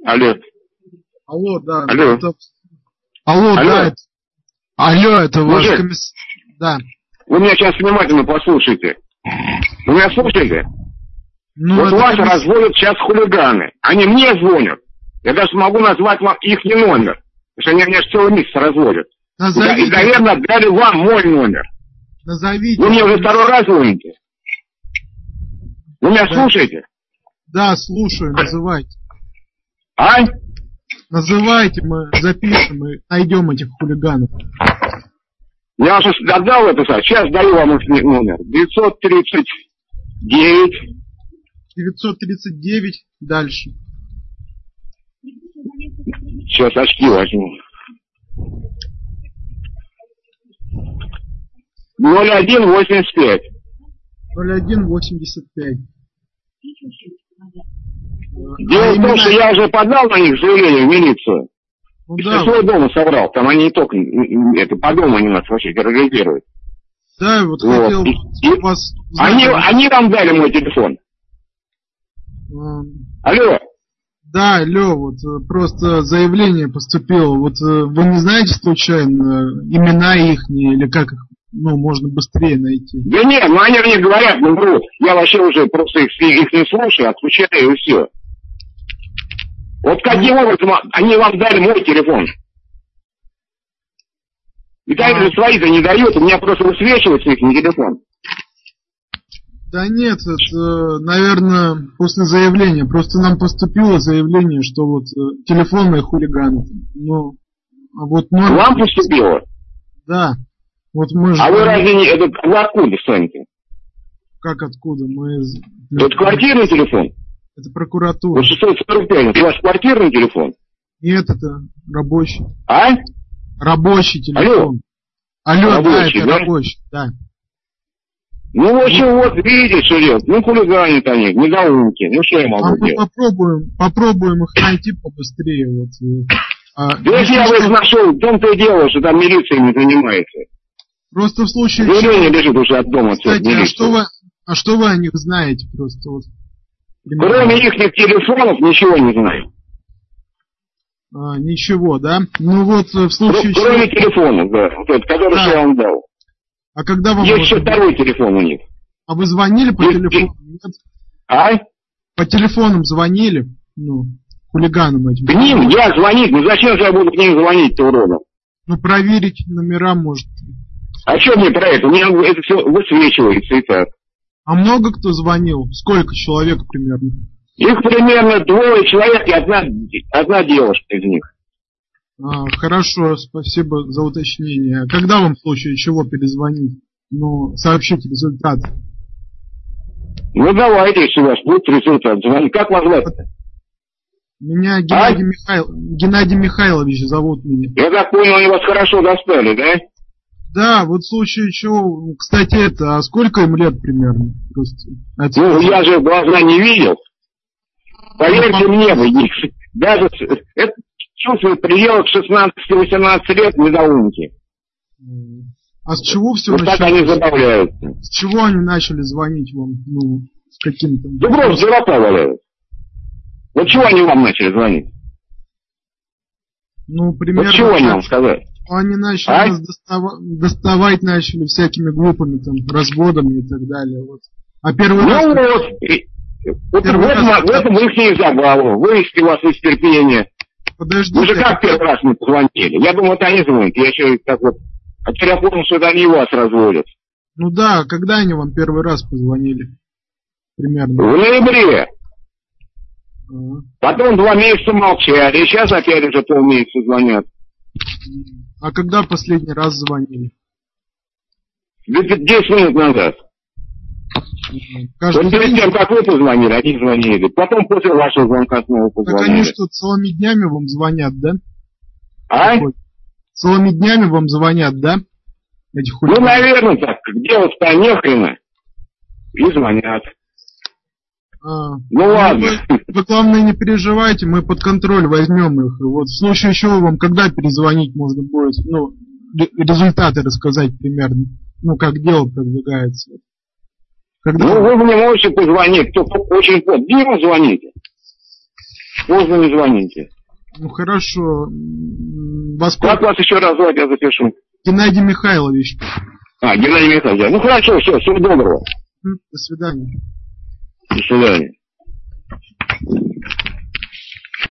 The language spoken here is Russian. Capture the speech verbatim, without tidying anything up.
Алло. Алло, да. Алло. Это... Алло, Алло, да. Это... Алло, это ваш комиссар. Да. Вы меня сейчас внимательно послушайте. Вы меня слушаете? Ну, вот вас комисс... разводят сейчас хулиганы. Они мне звонят. Я даже могу назвать вам их номер. Потому что они меня целый месяц разводят. Назовите. И, наверное, отдали вам мой номер. Назовите. Вы мне уже второй раз звоните. Вы меня да. слушаете? Да, слушаю, называйте. А? Называйте, мы запишем и найдем этих хулиганов. Я вам сейчас отдал это, сейчас даю вам их номер. девятьсот тридцать девять. девятьсот тридцать девять, дальше. Сейчас очки возьму. ноль один восемьдесят пять. ноль один восемьдесят пять. Дело а в том, именно... что я уже подал на них заявление в милицию. Ну, да. Свой дом собрал. Там они не только это по дому они нас вообще терроризируют. Да, вот, вот. хотел и, и вас... Они, они вам дали мой телефон. А... Алло. Да, алло, вот просто заявление поступило. Вот вы не знаете случайно имена их или как их, ну, можно быстрее найти? Да нет, ну они мне говорят, ну врут. Я вообще уже просто их, их не слушаю, отключаю и все. Вот каким ну... образом они вам дали мой телефон? И также а... свои-то не дают, у меня просто высвечивается их телефон. Да нет, это, наверное, после заявления. Просто нам поступило заявление, что вот телефонные хулиганы. Ну, а вот номер... Вам поступило? Да. Вот мы же... А вы разве не... Это вы откуда станете? Как откуда? Мы... Это квартирный телефон? Это прокуратура. Вот шестьсот сорок пять. У вас квартирный телефон? Нет, это рабочий. А? Рабочий телефон. Алло, Алло рабочий, да, это да? рабочий, да. Ну, в общем, вот, видите, что делать. Ну, хулиганят они, недоумки. Ну, что я могу а делать? Мы попробуем, попробуем их найти побыстрее. Вот. А, да если я что... их нашел, в том-то и дело, что там милиция не занимается. Просто в случае... Заявление лежит уже от дома. Кстати, а что, вы, а что вы о них знаете? Просто вот. Кроме их телефонов ничего не знаю. А, ничего, да? Ну вот, в случае... Кроме чего... телефонов, да, вот этот, который да. я вам дал. А когда вам... Есть еще второй телефон у них. А вы звонили по Есть... телефону? Нет? А? По телефонам звонили? Ну, хулиганам этим. К ним я звонить, ну зачем же я буду к ним звонить-то, уродом? Ну, проверить номера, может. А что мне про это? У меня это все высвечивается и так. А много кто звонил? Сколько человек примерно? Их примерно двое человек и одна, одна девушка из них. А, хорошо, спасибо за уточнение. Когда вам в случае чего перезвонить? Ну, сообщите результат. Ну, давайте, если у вас будет результат. Звони. Как вас зовут? Меня Геннадий, а? Михаил... Геннадий Михайлович зовут меня. Я так понял, они вас хорошо достали, да? Да, вот в случае чего... Кстати, это, а сколько им лет примерно? Просто... Ну, я же в глаза не видел. Поверьте ну, мне, вы них... Даже... Это... Чувствуют пределах шестнадцать-восемнадцать лет недоумки. А с чего все вот начали? Так они забавляются. С чего они начали звонить вам? Ну, с каким-то... Да просто дурака валяют. Вот чего они вам начали звонить? Ну, примерно... Вот чего они вам сказали? Они начали а? нас достава... доставать начали всякими глупыми там разводами и так далее. Вот. А первый ну раз... Ну вот, вот, вот, раз... вот, вот мы их не забаву, вывести вас из терпения. Подождите. Вы же как первый раз мне позвонили? Я думал, это они звонят. Я еще так вот... А теперь я понял, что это они вас разводят. Ну да, когда они вам первый раз позвонили? Примерно. В ноябре. А-а. Потом два месяца молчали. И сейчас опять уже полмесяца звонят. А когда последний раз звонили? Десять минут назад. Каждый вот перед тем, как вы позвонили, они звонили. Потом после вашего звонка снова позвонили. Так они что, целыми днями вам звонят, да? А? Какой? Целыми днями вам звонят, да? Эти ну, наверное, так. Делать-то нехрена. И звонят. А, ну, ну ладно. Вы, вы, главное, не переживайте, мы под контроль возьмем их. Вот в случае чего вам когда перезвонить можно будет? Ну, результаты рассказать примерно. Ну, как дело продвигается. Когда... Ну, вы мне можете позвонить, только очень плохо. Диму звоните. поздно не звоните. Ну хорошо. Вас как вас еще раз звать, я запишу? Геннадий Михайлович. А, Геннадий Михайлович. Ну хорошо, все, всего доброго. До свидания. До свидания.